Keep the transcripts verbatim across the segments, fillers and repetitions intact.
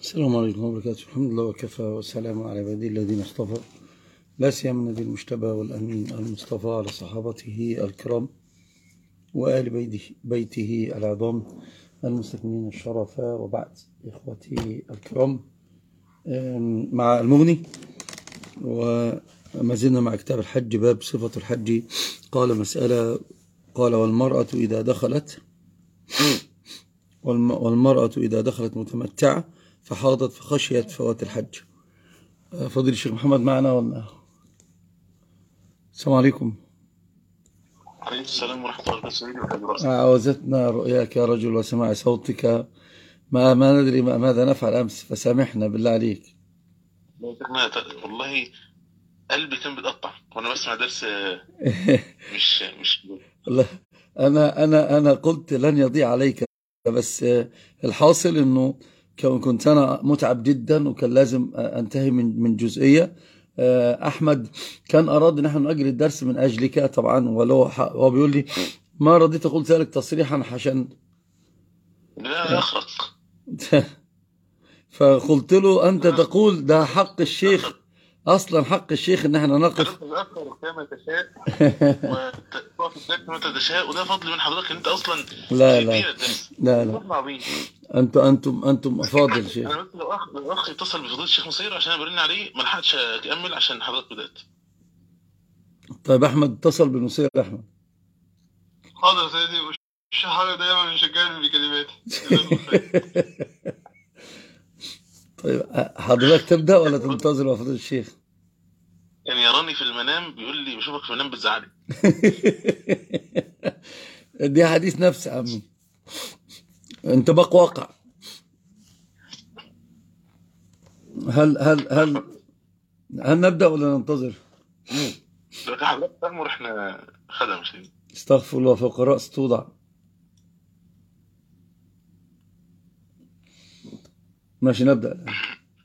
السلام عليكم ورحمة الله وبركاته. الحمد لله وكفى والسلام على عباده الذين اصطفى، لا سيما النبي المجتبى والأمين المصطفى على صحابته الكرام وآل بيته, بيته العظام المستكملين الشرفاء، وبعد. إخوتي الكرام، مع المغني وما زلنا مع كتاب الحج، باب صفة الحج. قال مسألة، قال والمرأة إذا دخلت والمرأة إذا دخلت متمتعة فحاضت فخشيت فوات الحج. فضيل الشيخ محمد معنا ولا؟ السلام عليكم. عليكم السلام ورحمة الله وبركاته. عاوزتنا رؤياك يا رجل وسماع صوتك، ما ما ندري ماذا نفعل أمس، فسامحنا بالله عليك. والله قلبي كان بيتقطع وانا بسمع درس. مش مش لا، انا انا انا قلت لن يضيع عليك، بس الحاصل انه كنت انا متعب جدا وكان لازم انتهي من من جزئيه. احمد كان اراد ان احنا نؤجل الدرس من اجلك طبعا، ولو هو بيقول لي ما رضيت اقول ذلك تصريحا عشان لا يخرق. فقلت له انت تقول ده حق الشيخ، اصلا حق الشيخ ان احنا نقف كما تشاء وتقف كما تشاء، وده فضل من حضرتك ان انت اصلا لا لا لا لا انتم انتم انتم افاضل شيخ. انا بس لو اخ لو اخ اتصل بفضيله الشيخ نصير عشان برن عليه ما لحقتش اكمل عشان حضرتك بدات. طيب احمد اتصل بنصير. احمد حاضر يا سيدي، الشيخ دايما بيشجعني بكلماته. طيب حضرتك تبدا ولا تنتظر يا فضيله الشيخ؟ يعني يراني في المنام بيقول لي بشوفك في المنام بتزعلي. دي حديث نفس يا عمي، انطباق واقع. هل هل هل هل نبدا ولا ننتظر؟ لو حضرتك تأمر احنا خدم شيء. استغفر الله، فوق الراس توضع. ماشي نبدا الان.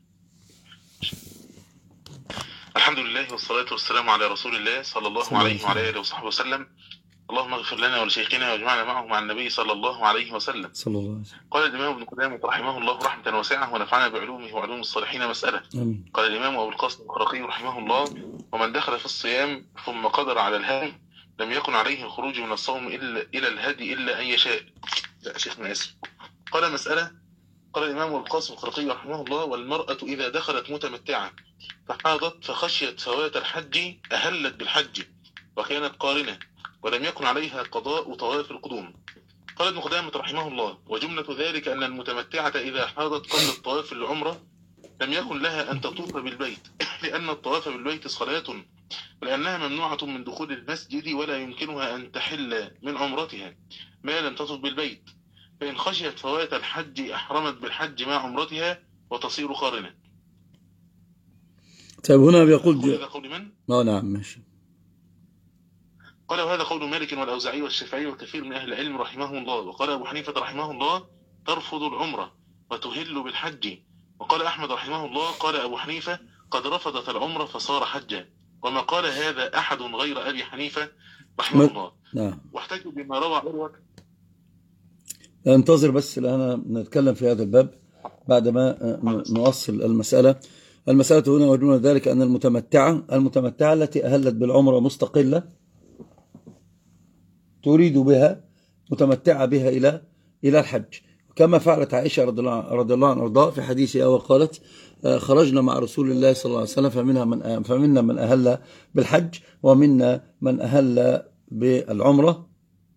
الحمد لله والصلاة والسلام على رسول الله صلى الله عليه وعلى آله وصحبه وسلم. اللهم اغفر لنا ولشيخنا واجمعنا معه مع النبي صلى الله عليه وسلم. صلى الله عليه وسلم. قال الإمام ابن قدامة رحمه الله رحمة واسعة ونفعنا بعلومه وعلوم الصالحين مسألة. آمين. قال الإمام أبو القاسم الخرقي رحمه الله: ومن دخل في الصيام ثم قدر على الهدي لم يكن عليه الخروج من الصوم إلا إلى الهدي إلا أن يشاء. لا شيخنا آسف. قال مسألة. قال الإمام أبو القاسم الخرقي رحمه الله: والمرأة إذا دخلت متمتعة فحاضت فخشيت فوات الحج أهلت بالحج وكانت قارنة ولم يكن عليها قضاء طواف القدوم. قال ابن قدامة رحمه الله: وجملة ذلك أن المتمتعة إذا حاضت قبل الطواف للعمرة لم يكن لها أن تطوف بالبيت، لأن الطواف بالبيت صلاة، ولأنها ممنوعة من دخول المسجد ولا يمكنها أن تحل من عمرتها ما لم تطوف بالبيت، فإن خشيت فوات الحج أحرمت بالحج مع عمرتها وتصير قارنة. طيب هنا بيقول هذا قول من؟ اه نعم ماشي. قال وهذا قول مالك والأوزاعي والشافعي وكثير من أهل العلم رحمه الله. وقال أبو حنيفة رحمه الله: ترفض العمرة وتهل بالحج. وقال أحمد رحمه الله: قال أبو حنيفة: قد رفضت العمرة فصار حجا. وما قال هذا أحد غير أبي حنيفة رحمه الله. نعم. واحتج بما روى عروة. انتظر بس الآن نتكلم في هذا الباب بعدما نؤصل المسألة. المسألة هنا وجدنا ذلك أن المتمتعة المتمتعة التي أهلت بالعمرة مستقلة تريد بها متمتعة بها إلى إلى الحج، كما فعلت عائشة رضي الله عنها وارضاها في حديثها، وقالت: خرجنا مع رسول الله صلى الله عليه وسلم فمنها من فمنا من أهل بالحج ومنا من أهل بالعمرة،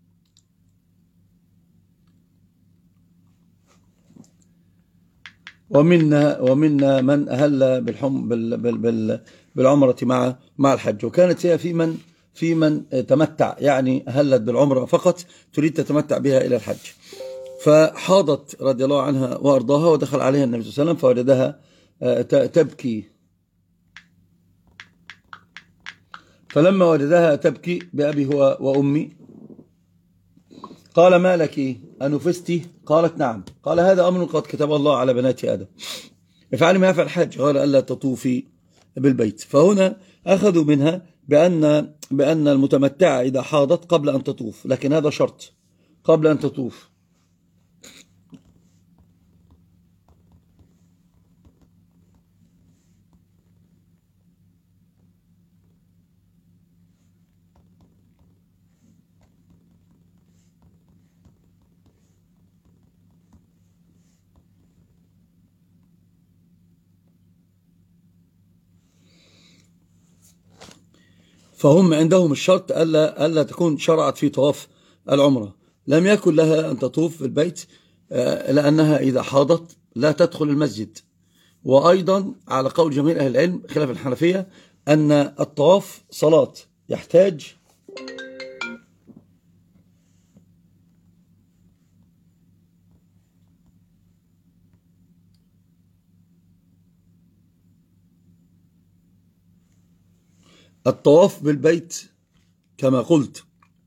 ومنا ومنا من أهل بالحم بال بال بال بالعمرة مع مع الحج. وكانت هي في من في من تمتع، يعني أهلت بالعمرة فقط تريد تتمتع بها إلى الحج. فحاضت رضي الله عنها وأرضاها، ودخل عليها النبي صلى الله عليه وسلم فوجدها تبكي. فلما وجدها تبكي بأبي هو وأمي قال: ما لك أنفستي؟ قالت: نعم. قال: هذا أمر قد كتب الله على بنات آدم، افعلي ما يفعل الحج. قال: ألا تطوفي بالبيت. فهنا أخذوا منها بأن بأن المتمتعة إذا حاضت قبل أن تطوف، لكن هذا شرط قبل أن تطوف. فهم عندهم الشرط ألا, ألا تكون شرعت في طواف العمرة، لم يكن لها أن تطوف في البيت لأنها إذا حاضت لا تدخل المسجد. وأيضا على قول جميع أهل العلم خلاف الحنفية أن الطواف صلاة يحتاج الطواف بالبيت كما قلت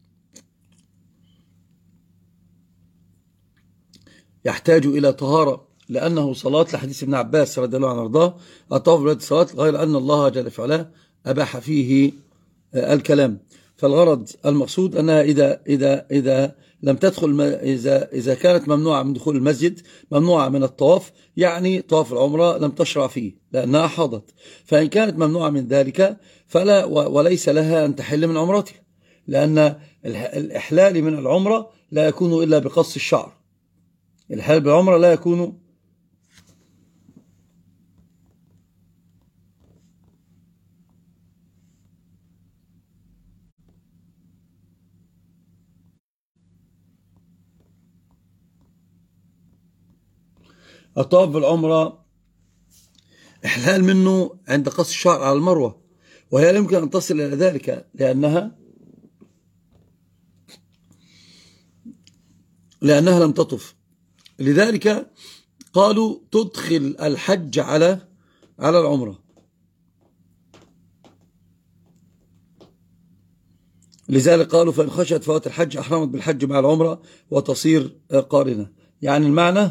يحتاج إلى طهارة لأنه صلاة، لحديث ابن عباس رضي الله عنه وارضاه الطواف بالبيت صلاة، غير أن الله جل وعلا أباح فيه الكلام. فالغرض المقصود أنها إذا إذا إذا لم تدخل، إذا إذا كانت ممنوعة من دخول المسجد، ممنوعة من الطواف، يعني طواف العمرة لم تشرع فيه لأنها حاضت. فإن كانت ممنوعة من ذلك فلا وليس لها أن تحل من عمرتها، لأن الإحلال من العمرة لا يكون إلا بقص الشعر. الإحلال بالعمرة لا يكون الطواف بالعمرة إحلال منه عند قص الشعر على المروة، وهي لا يمكن أن تصل إلى ذلك لأنها لأنها لم تطف. لذلك قالوا تدخل الحج على على العمرة. لذلك قالوا فإن خشيت فوات الحج أحرمت بالحج مع العمرة وتصير قارنة. يعني المعنى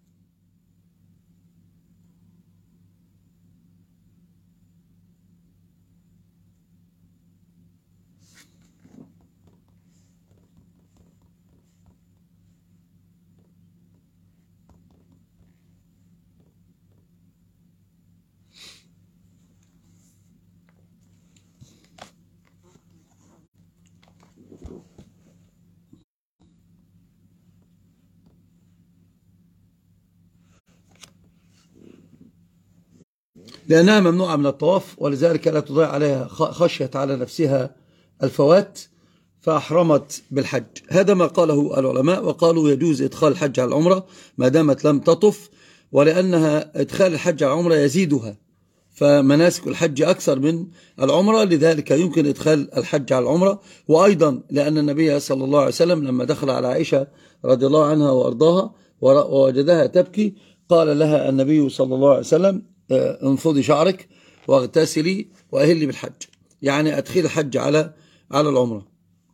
لأنها ممنوعة من الطواف، ولذلك لا تضيع عليها خشية على نفسها الفوات فأحرمت بالحج. هذا ما قاله العلماء، وقالوا يجوز إدخال الحج على العمرة ما دامت لم تطف، ولأنها إدخال الحج على العمرة يزيدها، فمناسك الحج أكثر من العمرة، لذلك يمكن إدخال الحج على العمرة. وأيضا لأن النبي صلى الله عليه وسلم لما دخل على عائشة رضي الله عنها وأرضاها ووجدها تبكي قال لها النبي صلى الله عليه وسلم انفضي شعرك واغتسلي وأهلي بالحج، يعني أدخل الحج على على العمرة.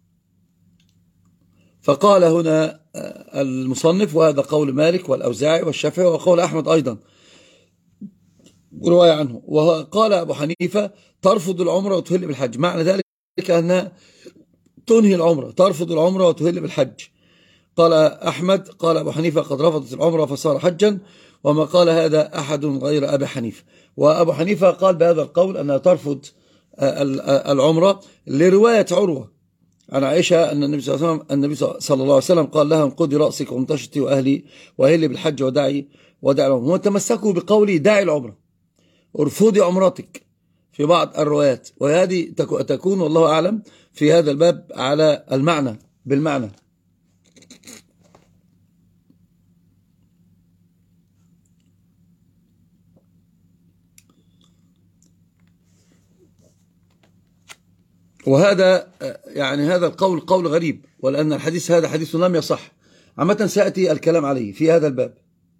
فقال هنا المصنف وهذا قول مالك والأوزاعي والشافعي وقول أحمد أيضا رواية عنه. وقال أبو حنيفة ترفض العمرة وتهل بالحج، معنى ذلك أنها تنهي العمرة، ترفض العمرة وتهل بالحج. قال أحمد قال أبو حنيفة قد رفضت العمرة فصار حجا، وما قال هذا أحد غير أبي حنيفة. وأبو حنيفة قال بهذا القول أنها ترفض العمرة لرواية عروة عن عائشة أن النبي صلى الله عليه وسلم, النبي صلى الله عليه وسلم قال لها انقضي رأسك وامتشطي وأهلي وأهلي بالحج ودعي ودعي العمرة. وتمسكوا بقولي دعي العمرة، ارفضي عمرتك في بعض الروايات، وهذه تكون والله أعلم في هذا الباب على المعنى بالمعنى. وهذا يعني هذا القول قول غريب، ولأن الحديث هذا حديث لم يصح. عامة سيأتي الكلام عليه في هذا الباب.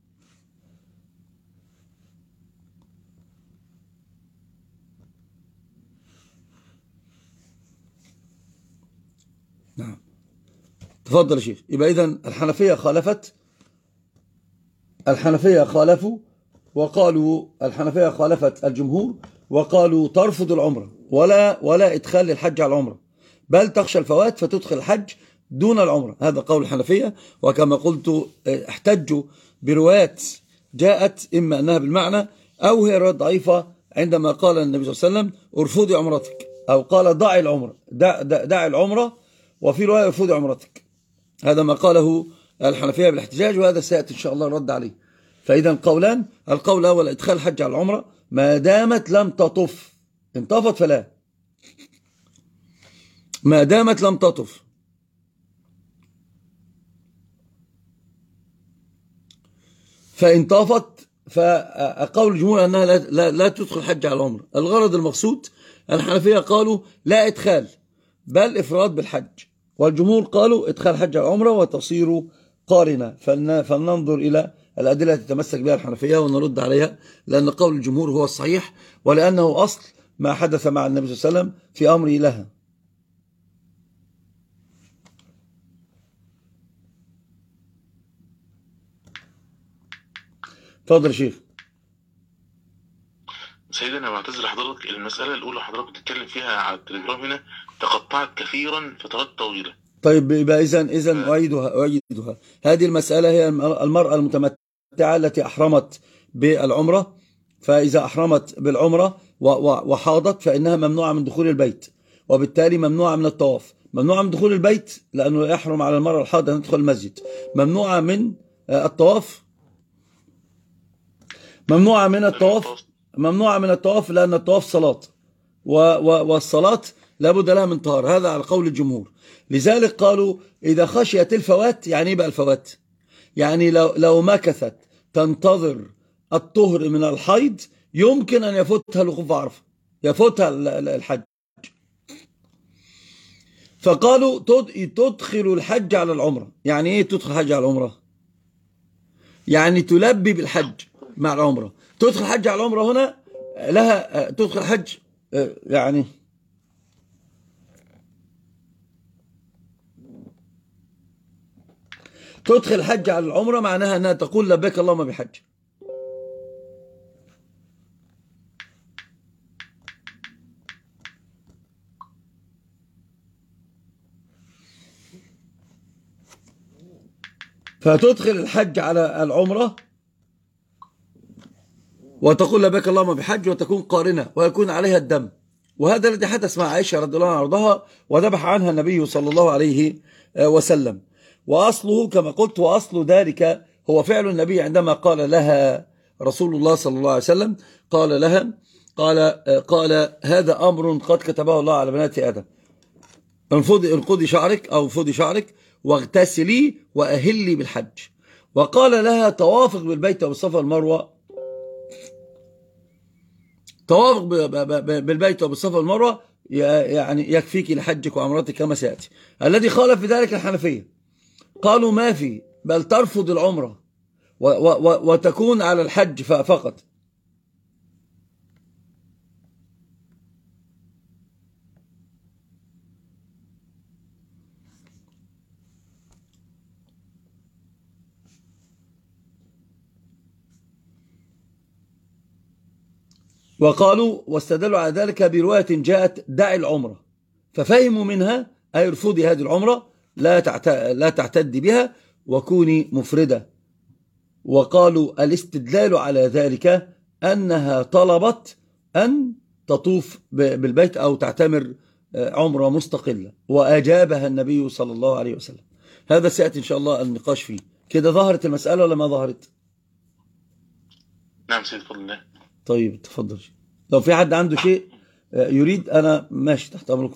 نعم تفضل يا شيخ. يبقى إذن الحنفية خالفت، الحنفية خالفوا وقالوا الحنفية خالفت الجمهور وقالوا ترفض العمرة ولا ولا إدخال الحج على العمرة، بل تخشى الفوات فتدخل الحج دون العمرة. هذا قول الحنفية. وكما قلت احتجوا بروايات جاءت إما أنها بالمعنى أو هي روايات ضعيفة، عندما قال النبي صلى الله عليه وسلم ارفضي عمرتك، أو قال ضعي العمرة دع, دع, دع العمرة، وفي رواية ارفضي عمرتك. هذا ما قاله الحنفية بالاحتجاج، وهذا سيأتي إن شاء الله الرد عليه. فإذا القولان، القول الأول إدخال الحج على العمرة ما دامت لم تطف، ان طفت فلا. ما دامت لم تطف. فإن طافت فقول الجمهور أنها لا, لا, لا تدخل حج على العمرة. الغرض المقصود الحنفية قالوا لا إدخال بل إفراد بالحج، والجمهور قالوا إدخال حج على العمرة وتصير قارنة. فلننظر إلى الأدلة التي تتمسك بها الحنفية ونرد عليها، لأن قول الجمهور هو الصحيح، ولأنه أصل ما حدث مع النبي صلى الله عليه وسلم في أمره لها. تفضل يا شيخ. سيدنا انا بعتذر لحضرتك، المساله الاولى حضرتك بتتكلم فيها على التليجرام هنا تقطعت كثيرا فترات طويله. طيب يبقى اذا اذا اعيدها اعيدها هذه المساله هي المراه المتمتعه التي احرمت بالعمره، فاذا احرمت بالعمره وحاضت فانها ممنوعه من دخول البيت، وبالتالي ممنوعه من الطواف، ممنوعه من دخول البيت لانه يحرم على المراه الحاضه ان تدخل المسجد، ممنوعه من الطواف، ممنوعه من الطواف ممنوعة من الطواف لأن الطواف صلاة، والصلاة لابد لها من طهارة. هذا على قول الجمهور. لذلك قالوا إذا خشيت الفوات، يعني إيه بقى الفوات؟ يعني لو, لو مكثت تنتظر الطهر من الحيض يمكن أن يفوتها الوقوف عرفة، يفوتها الحج. فقالوا تدخل الحج على العمرة. يعني إيه تدخل الحج على العمرة؟ يعني تلبي بالحج مع العمرة. تدخل حج على العمرة هنا لها تدخل حج، يعني تدخل حج على العمرة معناها أنها تقول لبيك اللهم بحج. فتدخل الحج على العمرة وتقول لبيك اللهم بحج وتكون قارنة ويكون عليها الدم. وهذا الذي حدث مع عائشة رضي الله عنها وارضاها وذبح عنها النبي صلى الله عليه وسلم. وأصله كما قلت، وأصل ذلك هو فعل النبي عندما قال لها رسول الله صلى الله عليه وسلم، قال لها قال قال هذا أمر قد كتبه الله على بنات آدم، انفضي انقضي شعرك أو انفضي شعرك واغتسلي وأهلي بالحج. وقال لها توافق بالبيت وبالصفا والمروة، توافق بالبيت وبالصفا والمروة يعني يكفيك لحجك وعمرتك كما سيأتي. الذي خالف في ذلك الحنفية، قالوا ما في، بل ترفض العمرة وتكون على الحج فقط. وقالوا واستدلوا على ذلك برواية جاءت دع العمرة، ففهموا منها أي ارفضي هذه العمرة، لا لا تعتدي بها وكوني مفردة. وقالوا الاستدلال على ذلك أنها طلبت أن تطوف بالبيت أو تعتمر عمرة مستقلة، وأجابها النبي صلى الله عليه وسلم. هذا سيأتي إن شاء الله النقاش فيه. كده ظهرت المسألة ولا ما ظهرت؟ نعم سيد فضل الله. طيب تفضل. لو في حد عنده شيء يريد أنا ماشي تحت أمركم.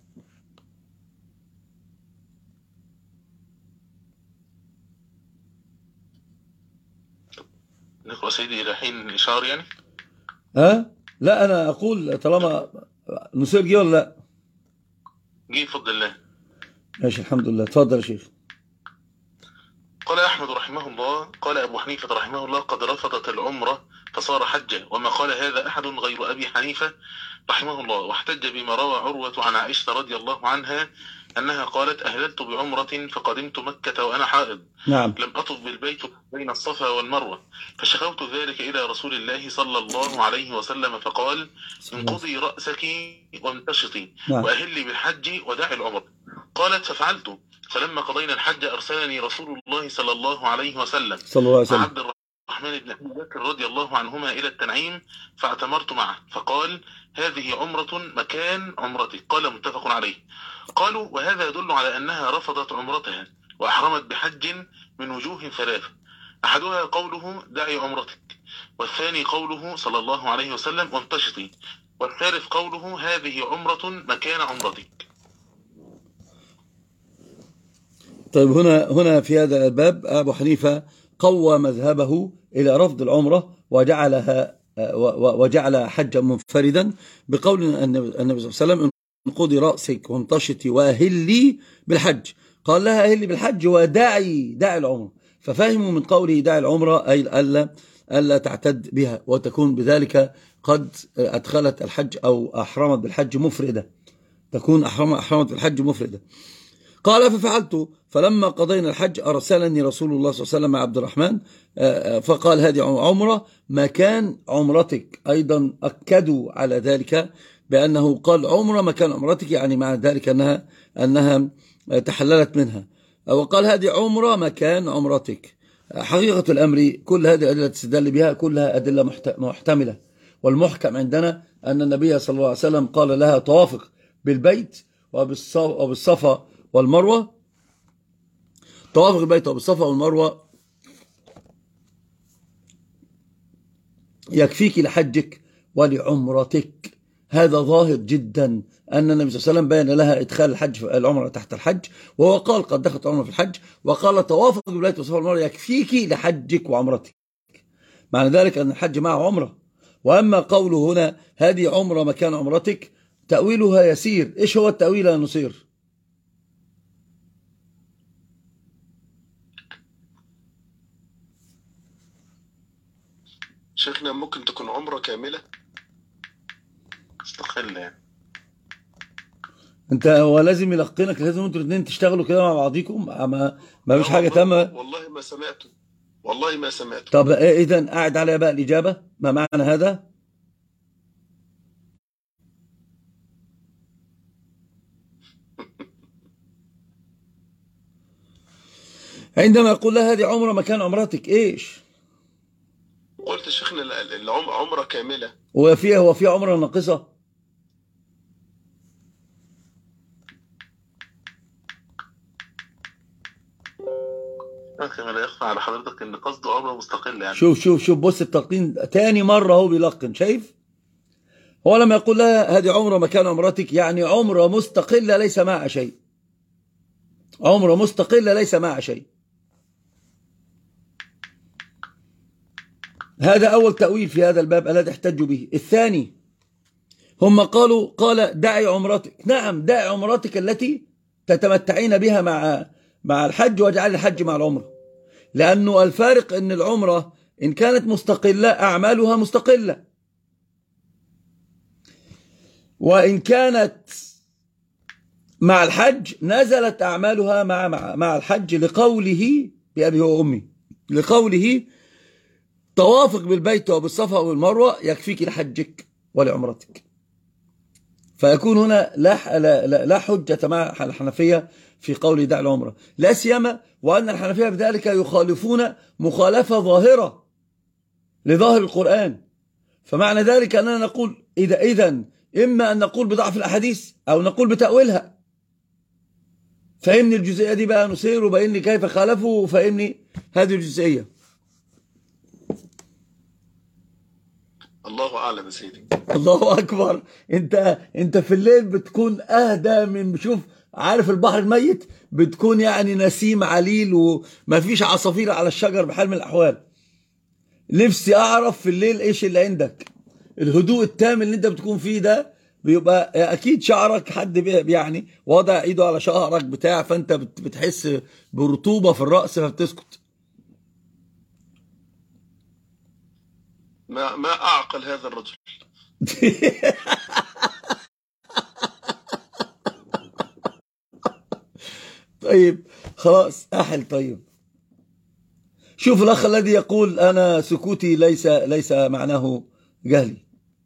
نقرأ سيدي إلى حين الإشعار يعني؟ ها؟ لا أنا أقول طالما نصير جي ولا لا؟ جي بفضل الله. ماشي الحمد لله. تفضل يا شيخ. قال أحمد رحمه الله قال أبو حنيفة رحمه الله قد رفضت العمرة فصار حجا، وما قال هذا أحد غير أبي حنيفة رحمه الله. واحتج بما روى عروة عن عائشة رضي الله عنها أنها قالت أهللت بعمرة فقدمت مكة وأنا حائض، نعم. لم أطف بالبيت بين الصفا والمروة، فشكوت ذلك إلى رسول الله صلى الله عليه وسلم فقال انقضي رأسك وامتشطي، نعم. وأهلي بالحج ودعي العمر. قالت ففعلت، فلما قضينا الحج أرسلني رسول الله صلى الله عليه وسلم صلى الله عليه وسلم عبد الرحمن بن أبي بكر رضي الله عنهما إلى التنعيم فاعتمرت معه، فقال هذه عمرة مكان عمرتك. قال متفق عليه. قالوا وهذا يدل على أنها رفضت عمرتها وأحرمت بحج من وجوه ثلاثة، أحدها قوله دعي عمرتك، والثاني قوله صلى الله عليه وسلم وامتشطي، والثالث قوله هذه عمرة مكان عمرتك. طيب هنا هنا في هذا الباب أبو حنيفة قوى مذهبه إلى رفض العمرة وجعلها وجعل حجا منفردا بقول أن النبي صلى الله عليه وسلم انقضي رأسك وامتشطي وأهلي بالحج، قال لها أهلي بالحج وداعي داعي العمرة، ففهموا من قوله داعي العمرة أي ألا ألا تعتد بها وتكون بذلك قد أدخلت الحج أو أحرمت بالحج مفردة، تكون أحرمت بالحج مفردة. قال ففعلت، فلما قضينا الحج أرسلني رسول الله صلى الله عليه وسلم مع عبد الرحمن فقال هذه عمرة مكان عمرتك. أيضا أكدوا على ذلك بأنه قال عمرة مكان عمرتك، يعني مع ذلك أنها, أنها تحللت منها، وقال هذه عمرة مكان عمرتك. حقيقة الأمر كل هذه الأدلة تستدل بها كلها أدلة محتملة، والمحكم عندنا أن النبي صلى الله عليه وسلم قال لها توافق بالبيت وبالصفا والمروة، توافق البيت وبالصفا والمروة يكفيك لحجك ولعمرتك. هذا ظاهر جدا أن النبي صلى الله عليه وسلم بين لها إدخال الحج العمرة تحت الحج، وهو قال قد دخلت عمرة في الحج، وقال توافق بالبيت والصفا والمروة يكفيك لحجك وعمرتك، معنى ذلك أن الحج معه عمرة. وأما قوله هنا هذه عمرة مكان عمرتك تأويلها يسير. إيش هو التأويل يا نصير؟ شيخنا ممكن تكون عمرة كاملة مستقلة يعني. انت هو لازم يلقنك، لازم انتوا الاثنين تشتغلوا كده مع بعضيكم، ما ما فيش حاجة تامة. والله ما سمعته، والله ما سمعته. طب اذا قاعد على بقى الإجابة، ما معنى هذا؟ عندما يقول لها هذه عمرة مكان عمرتك ايش؟ قلت شيخنا العمرة كاملة. وفيها هو في عمرة ناقصة؟ كما لا يخفى على حضرتك ان قصده عمرة مستقلة يعني. شوف شوف شوف بص التلقين تاني مرة هو بيلقن، شايف؟ هو لما يقول لها هذه عمرة مكان عمرتك يعني عمرة مستقلة ليس معها شيء، عمرة مستقلة ليس معها شيء. هذا أول تأويل في هذا الباب الذي احتجوا به. الثاني هم قالوا قال دعي عمرتك، نعم دعي عمرتك التي تتمتعين بها مع مع الحج واجعل الحج مع العمرة، لأنه الفارق أن العمرة إن كانت مستقلة أعمالها مستقلة، وإن كانت مع الحج نزلت أعمالها مع مع, مع الحج، لقوله بأبي وأمي، لقوله توافق بالبيت وبالصفا والمروة يكفيك لحجك ولعمرتك. فيكون هنا لا لا لا حجة مع الحنفية في قول دع العمرة، لا سيما وأن الحنفية بذلك يخالفون مخالفة ظاهرة لظاهر القرآن. فمعنى ذلك أننا نقول إذا إذن إما أن نقول بضعف الأحاديث أو نقول بتأويلها. فهمني الجزئية دي بقى نصير، وبيني كيف خالفوا، وفهمني هذه الجزئية. الله أعلم يا سيدي. الله أكبر. أنت أنت في الليل بتكون أهدى من، شوف عارف البحر الميت، بتكون يعني نسيم عليل وما فيش عصافير على الشجر بحال من الأحوال. نفسي أعرف في الليل إيش اللي عندك، الهدوء التام اللي أنت بتكون فيه ده بيبقى أكيد شعرك حد يعني وضع إيده على شعرك بتاع، فأنت بتحس برطوبة في الرأس فبتسكت. ما ما أعقل هذا الرجل. طيب خلاص أحل. طيب شوف الأخ الذي يقول أنا سكوتي ليس ليس معناه جهلي.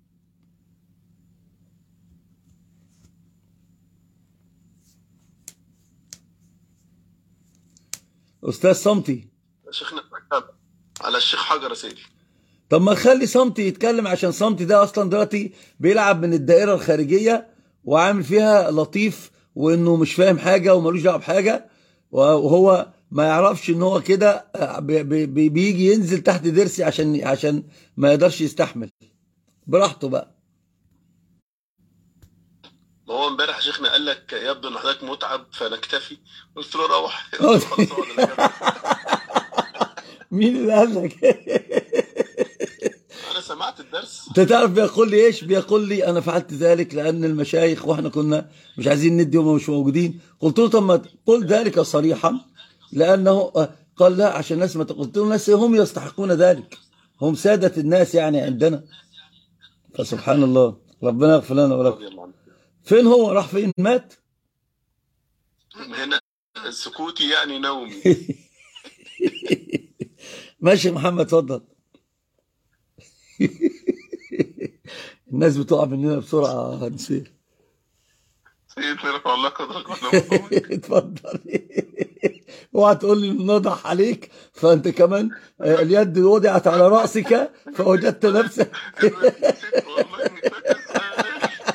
أستاذ صمتي. شيخنا على الشيخ حجر يا سيدي. طب ما خلي صمتي يتكلم، عشان صمتي ده أصلا دلوقتي بيلعب من الدائرة الخارجية وعامل فيها لطيف، وإنه مش فاهم حاجة ومالوش دعوه بحاجة، وهو ما يعرفش إن هو كده بيجي ينزل تحت ضرسي عشان عشان ما يقدرش يستحمل. براحته بقى. ما هو امبارح شيخنا قال لك يبدو ان حضرتك متعب فنكتفي. قلت له روح. قلت له خلاص اقعد انا جنبك. مين اللي قال لك؟ انا سمعت الدرس. انت تعرف بيقول لي ايش؟ بيقول لي انا فعلت ذلك لان المشايخ واحنا كنا مش عايزين ندي وهم مش موجودين. قلت له طب ما قل ذلك صريحا، لانه قال لا عشان الناس ما قلت له الناس هم يستحقون ذلك، هم سادة الناس يعني عندنا. فسبحان الله، ربنا يغفر لنا ولكم. رضي الله عنه. فين هو؟ راح فين؟ مات؟ هنا سكوتي يعني نومي. ماشي يا محمد اتفضل. الناس بتقع مننا بسرعة هنسير. سيدنا رفع الله قدرك وعلى مقامك. اتفضل. اوعى تقول لي نضح عليك فانت كمان اليد وضعت على رأسك فوجدت نفسك. نسيت والله اني فاكر السؤال.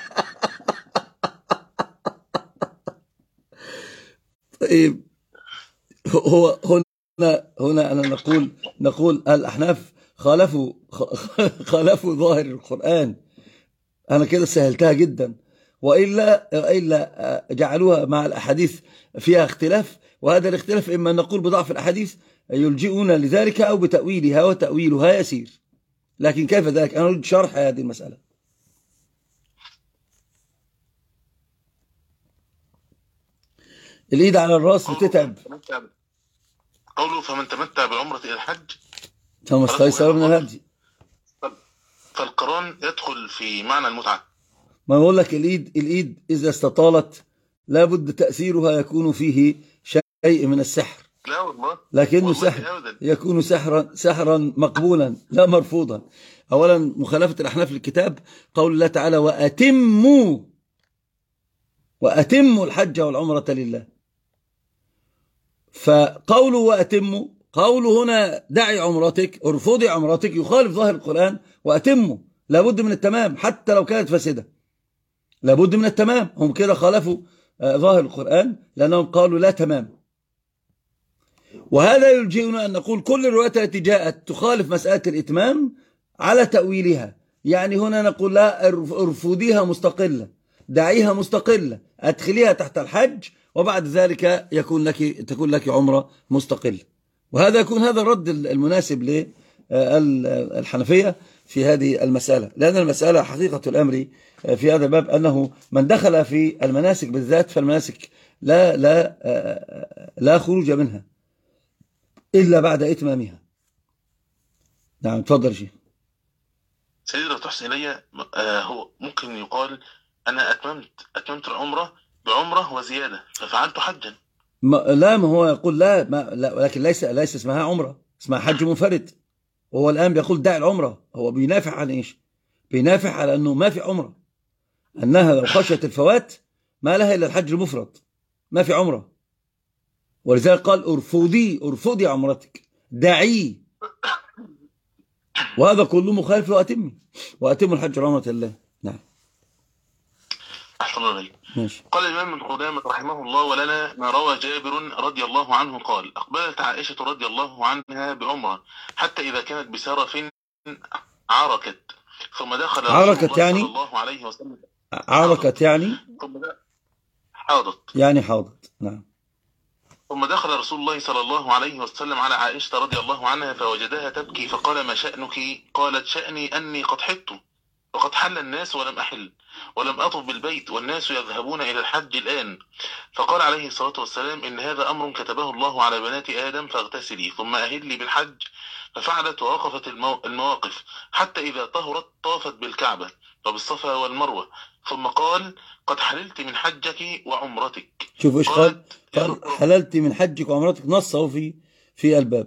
طيب هو هنا هنا أنا نقول نقول الأحناف خالفوا خالفوا ظاهر القرآن. أنا كده سهلتها جدا، وإلا إلا جعلوها مع الأحاديث فيها اختلاف، وهذا الاختلاف إما أن نقول بضعف الأحاديث يلجئون لذلك أو بتأويلها، وتأويلها يسير. لكن كيف ذلك؟ أنا أريد شرح هذه المسألة. الإيد على الرأس بتتعب. قوله فمن تمتع بالعمرة إلى الحج فما استيسر من الهدي. فالقران يدخل في معنى المتعة. ما بقول لك الإيد الإيد إذا استطالت لابد تأثيرها يكون فيه شيء من السحر. لا والله، لكنه والله سحر أبداً. يكون سحرا سحرا مقبولا لا مرفوضا. أولا مخالفة الأحناف للكتاب قول الله تعالى وأتموا وأتموا الحج والعمرة لله. فقوله وأتموا، قوله هنا دعي عمرتك ارفضي عمرتك يخالف ظاهر القرآن. وأتموا لابد من التمام حتى لو كانت فاسدة، لابد من التمام. هم كده خالفوا ظاهر القرآن لأنهم قالوا لا تمام. وهذا يلجئنا أن نقول كل الروايات التي جاءت تخالف مسألة الإتمام على تأويلها. يعني هنا نقول لا ارفضيها مستقلة، دعيها مستقلة، أدخليها تحت الحج، وبعد ذلك يكون لك تكون لك عمرة مستقلة. وهذا يكون هذا الرد المناسب للحنفية في هذه المسألة، لأن المسألة حقيقة الأمر في هذا الباب أنه من دخل في المناسك بالذات فالمناسك لا لا لا خروج منها إلا بعد إتمامها. نعم تفضل شيخ. سيدي لو تحسن إلي، آه هو ممكن يقال أنا أتممت أتممت العمرة بعمرة وزيادة ففعلت حجا. ما لا ما هو يقول لا, ما لا ولكن ليس ليس اسمها عمرة، اسمها حج منفرد. وهو الآن بيقول داعي العمرة، هو بينافع عن إيش؟ بينافع على أنه ما في عمرة، أنها لو خشيت الفوات ما لها إلا الحج المفرد، ما في عمرة. ولذلك قال ارفضي ارفضي عمرتك دعي، وهذا كله مخالف وأتمي وأتم الحج والعمرة لله. نعم أحسن الله عليك. ماشي. قال الإمام ابن قدامة رحمه الله ولنا ما روى جابر رضي الله عنه قال أقبلت عائشة رضي الله عنها بعمرة حتى إذا كانت بسرف عركت ثم دخل عركت يعني صلى الله عليه وسلم عركت يعني ثم حاضت يعني حاضت. نعم. ثم دخل رسول الله صلى الله عليه وسلم على عائشة رضي الله عنها فوجدها تبكي فقال ما شأنك؟ قالت شأني أني قد حدت وقد حل الناس ولم أحل ولم أطف بالبيت والناس يذهبون إلى الحج الآن. فقال عليه الصلاة والسلام إن هذا أمر كتبه الله على بنات آدم فاغتسلي ثم أهلي بالحج. ففعلت ووقفت المو... المواقف حتى إذا طهرت طافت بالكعبة وبالصفا والمروة ثم قال قد حللت من حجك وعمرتك. شوف إيش قال؟ قال حللت من حجك وعمرتك، نصه في في الباب.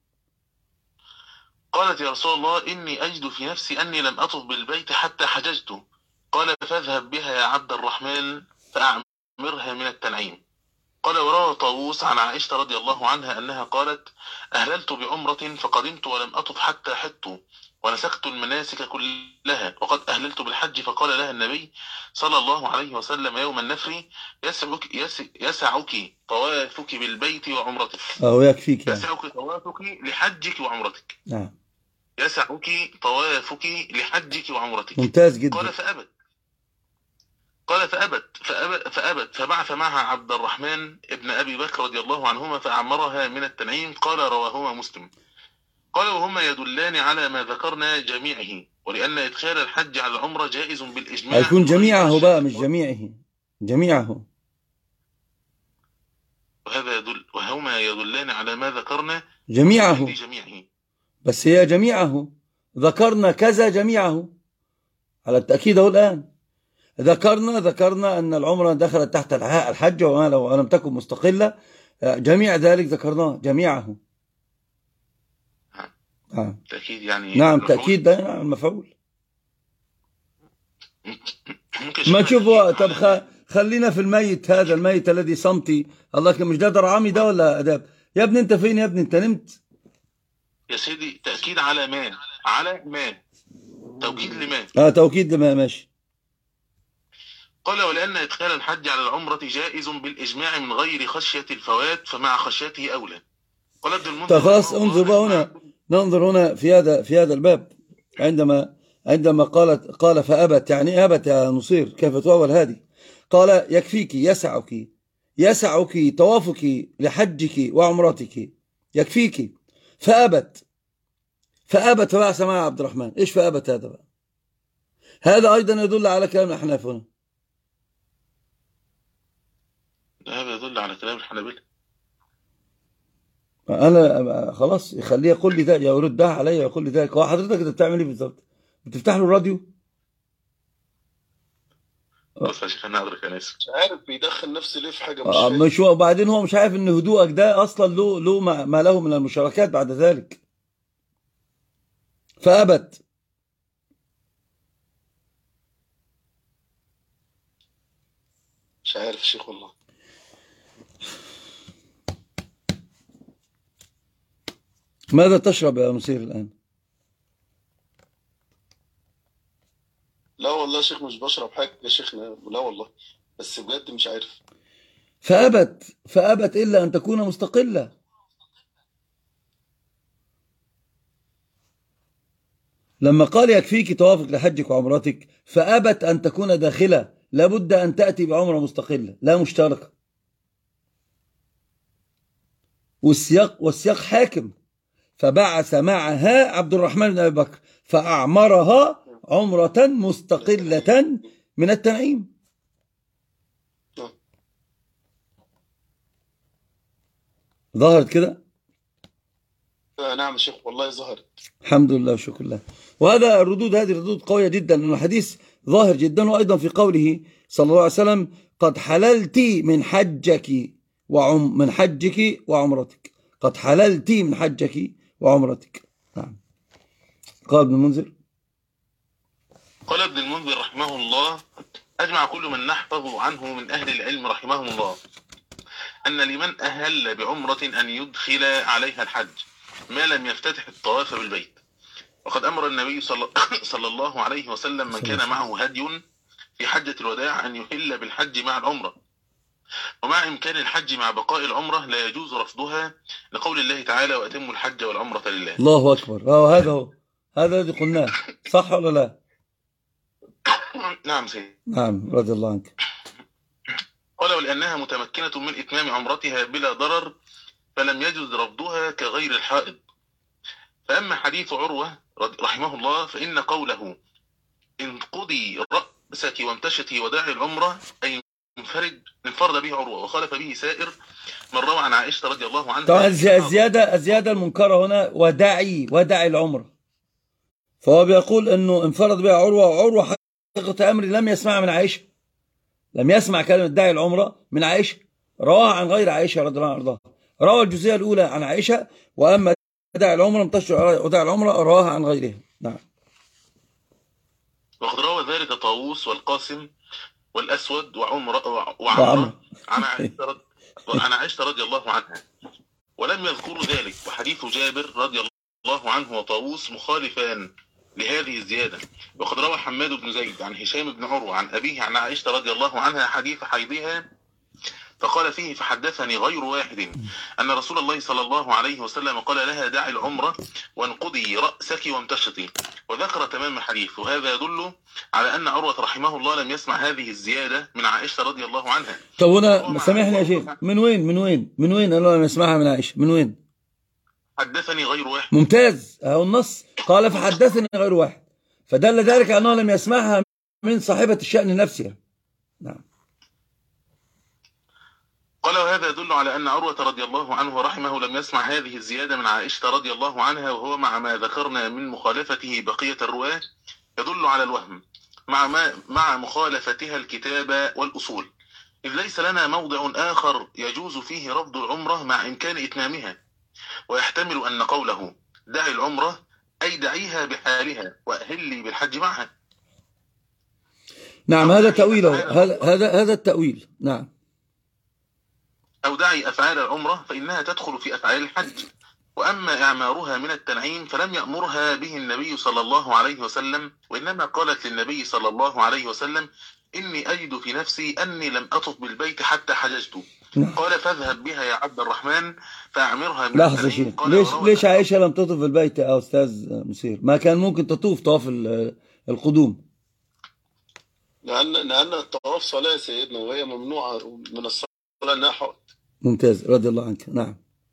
قالت يا رسول الله إني أجد في نفسي أني لم أطف بالبيت حتى حججت. قال فاذهب بها يا عبد الرحمن فأعمرها من التنعيم. قال وروى طاووس عن عائشة رضي الله عنها أنها قالت أهللت بعمرة فقدمت ولم أطف حتى حدت ونسكت المناسك كلها وقد أهللت بالحج. فقال لها النبي صلى الله عليه وسلم يوم النفر يسعك, يسعك طوافك بالبيت وعمرتك. أو يكفيك يعني. يسعك طوافك لحجك وعمرتك. نعم. يسعك طوافك لحجك وعمرتك. ممتاز جدا. قال فأبت قال فأبت فأبت, فأبت فبعث معها عبد الرحمن ابن أبي بكر رضي الله عنهما فأعمرها من التنعيم. قال رواهما مسلم. قال وهما يدلان على ما ذكرنا جميعه، ولأن إدخال الحج على العمرة جائز بالإجماع. هيكون جميعه بقى مش جميعه، جميعه. وهذا يدل وهما يدلان على ما ذكرنا جميعه. جميعه. بس هي جميعه، ذكرنا كذا جميعه على التأكيد اهو الآن. ذكرنا ذكرنا أن العمرة دخلت تحت الحج وما لو لم تكن مستقلة، جميع ذلك ذكرناه جميعه. نعم تأكيد يعني. نعم تأكيد ده نعم المفعول. ما تشوفوا. طب خلينا في الميت هذا، الميت الذي صمتي الله كان مش ده درعامي ده ولا أداب؟ يا ابني أنت فين يا ابني؟ أنت نمت يا سيدي. تأكيد على ما على ما توكيد لما اه توكيد لما ماشي. قال ولأن إدخال الحج على العمرة جائز بالإجماع من غير خشية الفوات فمع خشيته أولى. قال ابن المنذر. خلاص انظر بقى هنا، ننظر هنا في هذا في هذا الباب عندما عندما قالت قال فأبت، يعني أبت يا نصير كيف تؤول هذه؟ قال يكفيك يسعك يسعك طوافك لحجك وعمرتك يكفيك. فأبت فأبت فبعث معها عبد الرحمن. إيش فأبت هذا بقى؟ هذا أيضا يدل على كلام الأحناف هنا. هذا يدل على كلام الحنابلة. أنا خلاص يخليه يقول لي ده، يردها عليا ويقول لي ذلك. هو حضرتك أنت بتعمل إيه بالظبط؟ بتفتح له الراديو؟ بص يا شيخ أنا أدرك أنا آسف. مش عارف بيدخل نفسه ليه في حاجة مش آه مش هو. وبعدين هو مش عارف إن هدوءك ده أصلا له له ما له من المشاركات بعد ذلك. فأبت. مش عارف يا شيخ والله. ماذا تشرب يا نصير الآن؟ لا والله يا شيخ مش بشرب حاجة يا شيخنا، لا والله، بس بجد مش عارف. فأبت فأبت إلا أن تكون مستقلة. لما قال يكفيك طوافك لحجك وعمرتك فأبت أن تكون داخلة، لابد أن تأتي بعمرة مستقلة لا مشتركة. والسياق والسياق حاكم. فبعث معها عبد الرحمن بن أبي بكر فأعمرها عمرة مستقلة من التنعيم. ظهرت كده؟ نعم يا شيخ والله ظهرت. الحمد لله وشكر الله. وهذا الردود، هذه الردود قوية جدا، لأن الحديث ظاهر جدا. وأيضا في قوله صلى الله عليه وسلم قد حللت من حجك وعم من حجك وعمرتك. قد حللت من حجك وعمرتك. نعم. قال ابن المنذر. قال ابن المنذر رحمه الله أجمع كل من نحفظ عنه من أهل العلم رحمه الله أن لمن أهل بعمرة أن يدخل عليها الحج ما لم يفتتح الطواف بالبيت. وقد أمر النبي صلى, صلى الله عليه وسلم من كان معه هدي في حجة الوداع أن يحل بالحج مع العمرة، ومع إمكان الحج مع بقاء العمرة لا يجوز رفضها لقول الله تعالى وأتموا الحج والعمرة لله. الله أكبر. آه هذا هو هذا الذي قلناه، صح ولا لا؟ نعم سيدي. نعم رضي الله عنك. قال ولأنها متمكنة من إتمام عمرتها بلا ضرر فلم يجوز رفضها كغير الحائض. فأما حديث عروة رحمه الله فإن قوله انقضي رأسك وامتشتي وداعي العمرة أي انفرد انفرد به عروة وخالف به سائر من روى عن عائشة رضي الله عنها. طبعا الزيادة الزيادة المنكرة هنا وداعي وداعي العمرة، فهو بيقول انه انفرد بها عروة، وعروة حقيقة أمر لم يسمع من عائشة، لم يسمع كلمة داعي العمرة من عائشة، رواها عن غير عائشة رضي الله عنها. روى الجزئية الأولى عن عائشة، وأما داعي العمرة امتشر وداعي العمرة رواها عن غيرها. نعم. وقد روى ذلك طاووس والقاسم والأسود وعمر وعمر عن عائشة عن عائشة رضي الله عنها، ولم يذكروا ذلك. وحديث جابر رضي الله عنه وطاووس مخالفان لهذه الزيادة. وقد روى حماد بن زيد عن هشام بن عروة عن أبيه عن عائشة رضي الله عنها حديث حيضها فقال فيه: فحدثني غير واحد أن رسول الله صلى الله عليه وسلم قال لها: دعي العمرة وانقضي رأسك وامتشطي، وذكر تمام الحديث. وهذا يدل على أن عروة رحمه الله لم يسمع هذه الزيادة من عائشة رضي الله عنها. طب هنا سامحني يا شيخ، من وين من وين من وين أنا لم يسمعها من عائشة؟ من وين؟ حدثني غير واحد. ممتاز، أهو النص قال فحدثني غير واحد، فدل ذلك أنه لم يسمعها من صاحبة الشأن نفسها. نعم. قال: وهذا يدل على أن عروة رضي الله عنه ورحمه لم يسمع هذه الزيادة من عائشة رضي الله عنها، وهو مع ما ذكرنا من مخالفته بقية الرواة يدل على الوهم مع ما مع مخالفتها الكتاب والأصول، إذ ليس لنا موضع آخر يجوز فيه رفض العمرة مع إمكان إتمامها، ويحتمل أن قوله دعي العمرة أي دعيها بحالها وأهلي بالحج معها. نعم، هذا تأويله، هذا هذا هذا التأويل. نعم. أو دعي أفعال العمرة فإنها تدخل في أفعال الحج، وأما إعمارها من التنعيم فلم يأمرها به النبي صلى الله عليه وسلم، وإنما قالت للنبي صلى الله عليه وسلم: إني أجد في نفسي أني لم أطف بالبيت حتى حججت. قال: فاذهب بها يا عبد الرحمن فأعمرها من لحظة التنعيم. ليش ليش عائشة لم تطف بالبيت يا أستاذ مسير؟ ما كان ممكن تطوف طواف القدوم؟ لأن لأن الطواف صلاة سيدنا، وهي ممنوعة من الصلاة لأنها حائض. ممتاز، رضي الله عنك. نعم.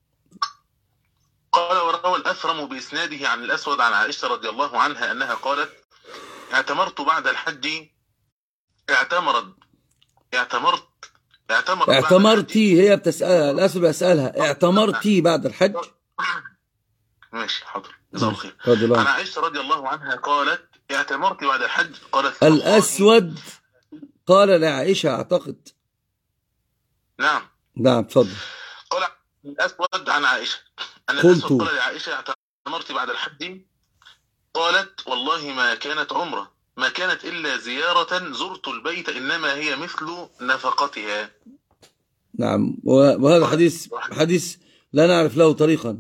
قال: وروى الأثرم بإسناده عن الأسود عن عائشة رضي الله عنها أنها قالت: اعتمرت بعد الحج اعتمرت اعتمرت اعتمرت اعتمرتي، هي بتسألها الأسود، بسألها اعتمرتي بعد الحج؟ ماشي، حاضر، جزاه الله خير. عن عائشة رضي الله عنها قالت: اعتمرت بعد الحج. قالت: الأسود قال لعائشة أعتقد. نعم نعم، تفضل. قال الأسود عن عائشة أن قلت الأسود قال لعائشة: اعتمرت بعد الحج. قالت: والله ما كانت عمرة، ما كانت إلا زيارة زرت البيت، إنما هي مثل نفقتها. نعم، وهذا حديث حديث لا نعرف له طريقا.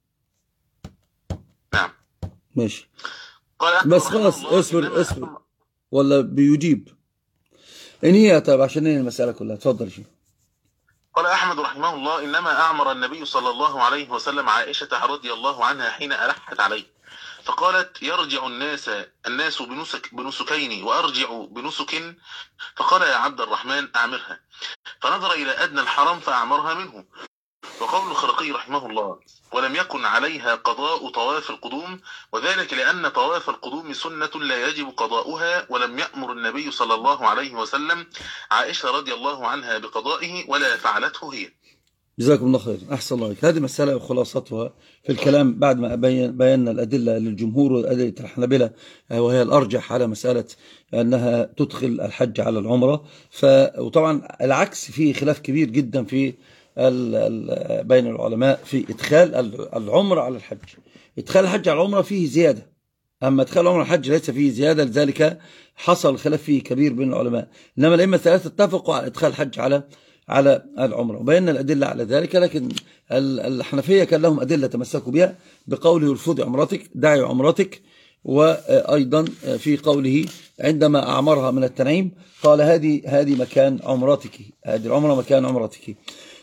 نعم، ماشي، بس خلاص اصبر اصبر ولا بيجيب إن هي. طيب عشان ايه المسألة كلها؟ تفضل شيء. قال أحمد رحمه الله: إنما أعمر النبي صلى الله عليه وسلم عائشة رضي الله عنها حين ألحت عليه، فقالت: يرجع الناس الناس بنسك بنسكين وأرجع بنسك، فقال: يا عبد الرحمن أعمرها، فنظر إلى أدنى الحرم فأعمرها منه. وقول الخرقي رحمه الله: ولم يكن عليها قضاء طواف القدوم، وذلك لأن طواف القدوم سنة لا يجب قضاؤها، ولم يأمر النبي صلى الله عليه وسلم عائشة رضي الله عنها بقضائه ولا فعلته هي. جزاكم الله خير، أحسن الله عليك. هذه مسألة خلاصتها في الكلام بعد ما بين بينا الأدلة للجمهور وأدلة الحنابلة، وهي الأرجح على مسألة أنها تدخل الحج على العمرة. وطبعا العكس فيه خلاف كبير جدا في بين العلماء في إدخال العمرة على الحج. إدخال الحج على العمرة فيه زيادة، أما إدخال العمرة على الحج ليس فيه زيادة، لذلك حصل خلاف فيه كبير بين العلماء. إنما الأئمة الثلاثة اتفقوا على إدخال الحج على على العمرة، وبينا الأدلة على ذلك. لكن الحنفية كان لهم أدلة تمسكوا بها بقوله: ارفضي عمرتك، دعي عمرتك. وأيضا في قوله عندما أعمرها من التنعيم قال: هذه هذه مكان عمرتك، هذه العمرة مكان عمرتك.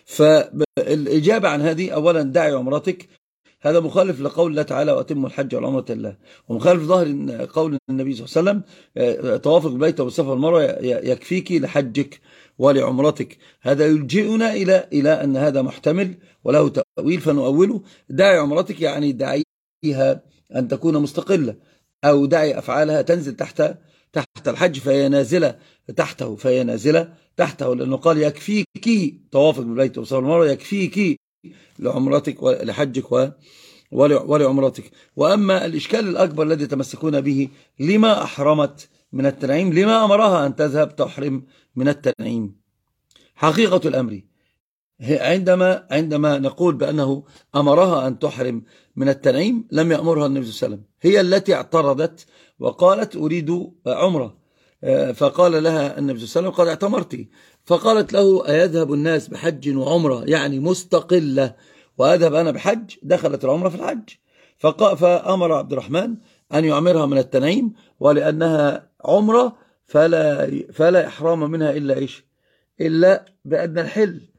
فالإجابة عن هذه: أولا دعي عمرتك، هذا مخالف لقول الله تعالى: وأتموا الحج والعمرة لله، ومخالف ظاهر قول النبي صلى الله عليه وسلم: طوافك بالبيت والصفا والمروة يكفيك لحجك ولعمرتك. هذا يلجئنا إلى إلى أن هذا محتمل وله تأويل، فنؤوله: دعي عمرتك يعني دعيها أن تكون مستقلة، أو دعي أفعالها تنزل تحت تحت الحج فهي نازلة تحته فهي نازلة تحته لأنه قال: يكفيك طوافك بالبيت والصفا والمروة، يكفيك لعمرتك ولحجك ولعمرتك. وأما الإشكال الأكبر الذي تمسكون به: لما أحرمت من التنعيم؟ لما أمرها أن تذهب تحرم من التنعيم؟ حقيقة الأمر عندما عندما نقول بأنه أمرها أن تحرم من التنعيم، لم يأمرها النبي صلى الله عليه وسلم، هي التي اعترضت وقالت: أريد عمرة، فقال لها النبي صلى الله عليه وسلم: قد اعتمرتي. فقالت له: أيذهب الناس بحج وعمرة يعني مستقلة وأذهب أنا بحج؟ دخلت العمرة في الحج. فأمر عبد الرحمن أن يعمرها من التنعيم، ولأنها عمرة فلا فلا إحرام منها إلا إيش؟ إلا بأدنى الحل،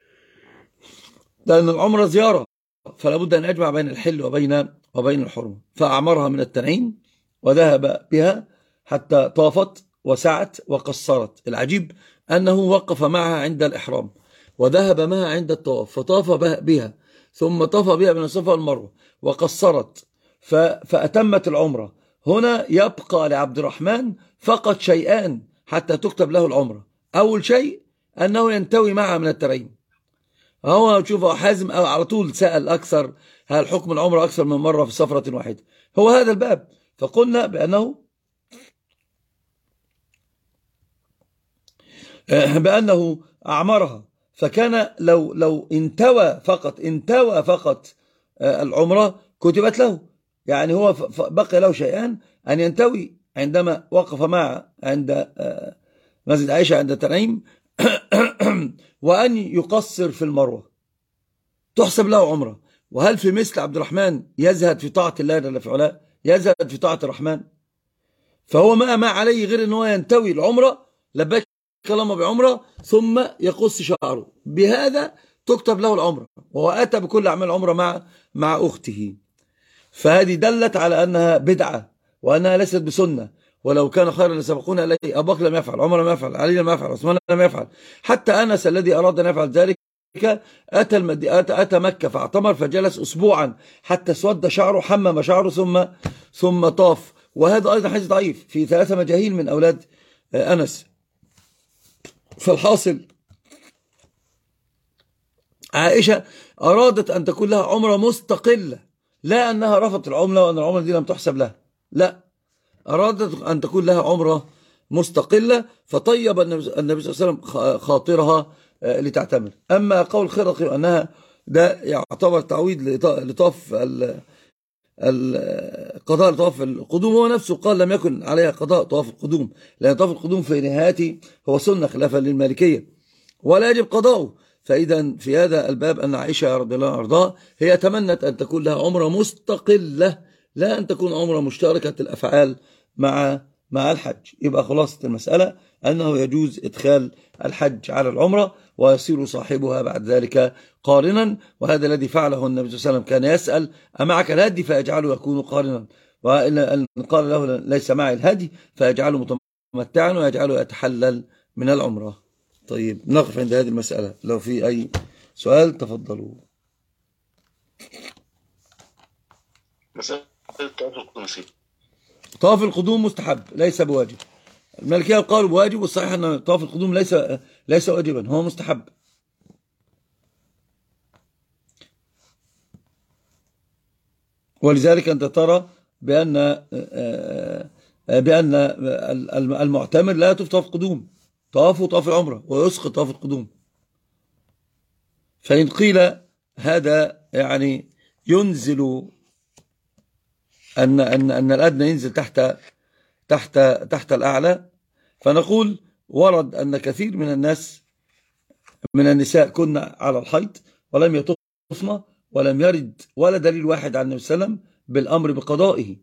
لأن العمرة زيارة، فلا بد أن يجمع بين الحل وبين وبين الحرمة. فأعمرها من التنعيم وذهب بها حتى طافت وسعت وقصرت. العجيب أنه وقف معها عند الإحرام وذهب معها عند الطواف فطاف بها، ثم طاف بها من الصفا والمروة وقصرت فأتمت العمرة. هنا يبقى لعبد الرحمن فقط شيئان حتى تكتب له العمرة. أول شيء أنه ينتوي معها من التنعيم. هو شوف حازم أو على طول سأل أكثر، هل حكم العمرة أكثر من مرة في سفرة واحدة؟ هو هذا الباب. فقلنا بأنه بأنه أعمرها، فكان لو لو انتوى فقط انتوى فقط العمرة كتبت له. يعني هو بقي له شيئان: أن ينتوي عندما وقف مع عند مسجد عائشة عند تنعيم وأن يقصر في المروة، تحسب له عمرة. وهل في مثل عبد الرحمن يزهد في طاعة الله جل في علاه، يزهد في طاعة الرحمن؟ فهو ما ما عليه غير أنه ينتوي العمرة، لبيك اللهم بعمرة، ثم يقص شعره، بهذا تكتب له العمرة. وهو أتى بكل أعمال العمرة مع مع أخته. فهذه دلت على أنها بدعة وأنها ليست بسنة. ولو كان خيرا لسبقونا إليه. أبو بكر لم يفعل، عمر لم يفعل، علي لم يفعل، عثمان لم يفعل. حتى أنس الذي أراد أن يفعل ذلك أتى, المد... أتى... أتى مكة فاعتمر فجلس أسبوعا حتى اسود شعره، حمم شعره ثم ثم طاف. وهذا أيضا حديث ضعيف في ثلاثة مجاهيل من أولاد أنس. فالحاصل عائشة أرادت أن تكون لها عمرة مستقلة، لا أنها رفضت العمرة وأن العمرة دي لم تحسب لها، لا، أرادت أن تكون لها عمرة مستقلة. فطيب النبي صلى الله عليه وسلم خاطرها لتعتمر. أما قول خرقي أنها ده يعتبر تعويض لطواف قضاء طواف القدوم، هو نفسه قال لم يكن عليها قضاء طواف القدوم، لأن طواف القدوم في نهايته هو سنة خلافا للمالكية ولا يجب قضاؤه. فإذا في هذا الباب أن عائشة رضي الله عنها هي تمنت أن تكون لها عمرة مستقلة، لا أن تكون عمرة مشتركة الأفعال مع مع الحج. يبقى خلاصة المسألة أنه يجوز إدخال الحج على العمرة ويصير صاحبها بعد ذلك قارنا. وهذا الذي فعله النبي صلى الله عليه وسلم، كان يسأل أمعك الهدي فيجعله يكون قارنا، وإن قال له ليس معي الهدي فيجعله متمتعا ويجعله يتحلل من العمرة. طيب نقف عند هذه المسألة، لو في أي سؤال تفضلوا. مسألة طواف القدوم. طواف القدوم مستحب ليس بواجب. المالكية قالوا بواجب، والصحيح أن طواف القدوم ليس ليس واجبا، هو مستحب. ولذلك أنت ترى بأن بأن المعتمر لا يطوف طواف القدوم، طوافه طواف العمرة ويسقط طواف القدوم. فإن قيل هذا يعني ينزل أن أن أن الأدنى ينزل تحت تحت تحت الأعلى، فنقول ورد أن كثير من الناس من النساء كنا على الحيض ولم يطفن، ولم يرد ولا دليل واحد عن النبي صلى الله عليه وسلم بالأمر بقضائه،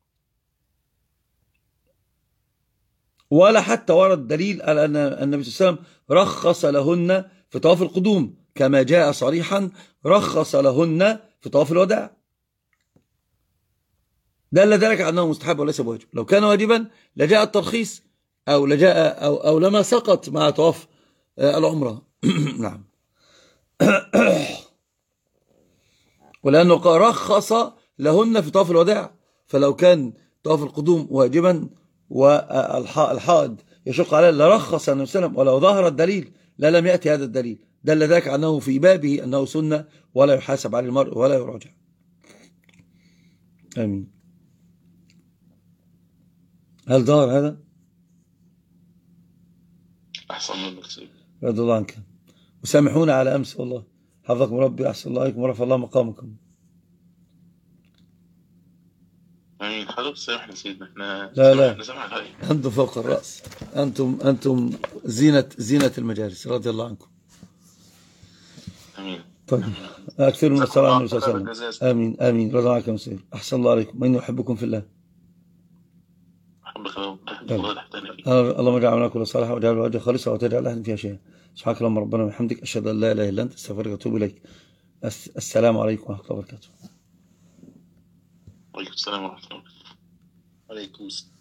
ولا حتى ورد دليل على أن النبي صلى الله عليه وسلم رخص لهن في طواف القدوم، كما جاء صريحا رخص لهن في طواف الوداع. دل ذلك على أنه مستحب وليس بواجب. لو كان واجبا لجاء الترخيص أو لجاء أو, أو لما سقط مع طواف العمرة. نعم. ولأنه رخص لهن في طواف الوداع، فلو كان طواف القدوم واجبا والحائض يشق عليه لرخص النبي صلى الله عليه وسلم، ولو ظهر الدليل لا لم يأتي هذا الدليل، دل ذلك أنه في بابه أنه سنة ولا يحاسب عليه المرء ولا يراجع. آمين. هل ظهر هذا؟ أحسن منك سيدي، رضي الله عنك، وسامحونا على أمس والله، حفظكم ربي، أحسن الله عليكم ورفع الله مقامكم. امين. حضرتك سامحنا سيدنا، احنا لا لا نسمع الهاي. انتم فوق الراس، انتم انتم زينه زينه المجالس، رضي الله عنكم. امين. طيب اكثر من الصلاه على النبي صلى الله عليه وسلم. امين امين. رضي الله عنكم سيدي، احسن الله عليكم، من يحبكم في الله. أحبك ثواب الله تحتنا فيه. آه، اللهم اجعل عملنا كل صالح واجعل وجهك خالصا وتجعل أهلا فيها شيئا. سبحانك اللهم ربنا وبحمدك أشهد أن لا إله إلا أنت أستغفرك وأتوب إليك. السلام عليكم ورحمة الله وبركاته. وعليكم السلام ورحمة الله. عليكم السلام.